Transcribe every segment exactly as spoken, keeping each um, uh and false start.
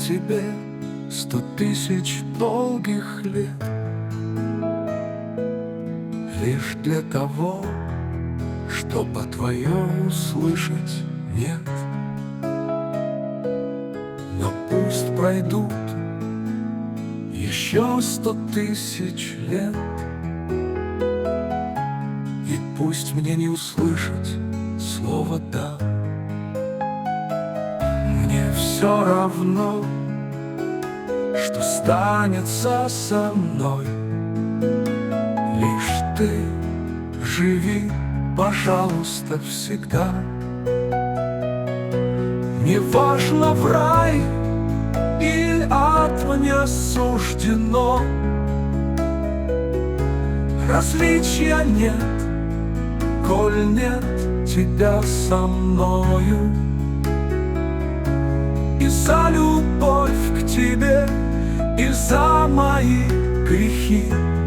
тебе сто тысяч долгих лет, лишь для того, чтоб о твоем услышать нет. Но пусть пройдут еще сто тысяч лет, и пусть мне не услышать слово «да». Мне все равно, что станется со мной. Лишь ты живи, пожалуйста, всегда. Не важно, в рай или ад мне суждено, различия нет, коль нет тебя со мною. И за любовь к тебе, и за мои грехи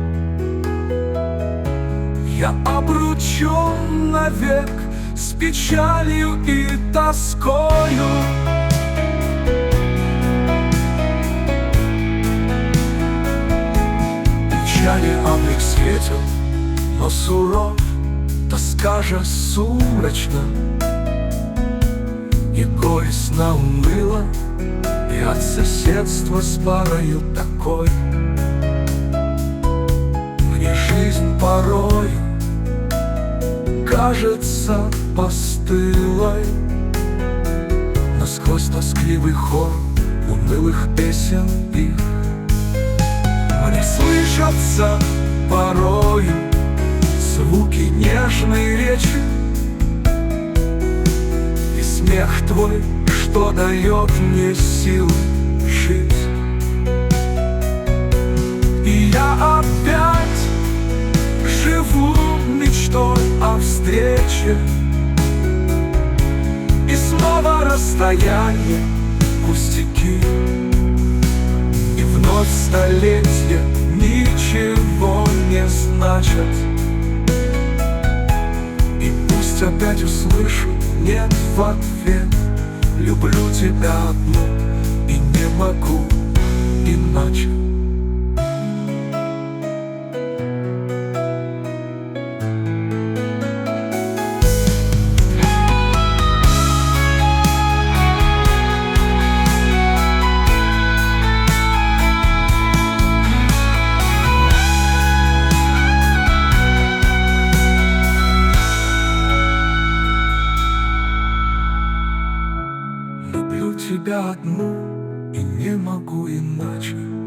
я обручен навек с печалью и тоскою. Печали облик светел, но суров, тоска же сумрачна, и горестно уныло, и от соседства с парою такой. Мне жизнь порой кажется постылой, но сквозь тоскливый хор унылых песен их мне слышатся порою звуки нежной речи, и смех твой, что дает мне сил жить. И я опять живу мечтой о встрече, и снова расстояние, пустяки, и вновь столетия ничего не значат. И пусть опять услышу «нет» в ответ. Люблю тебя одну и не могу иначе. Люблю тебя одну и не могу иначе.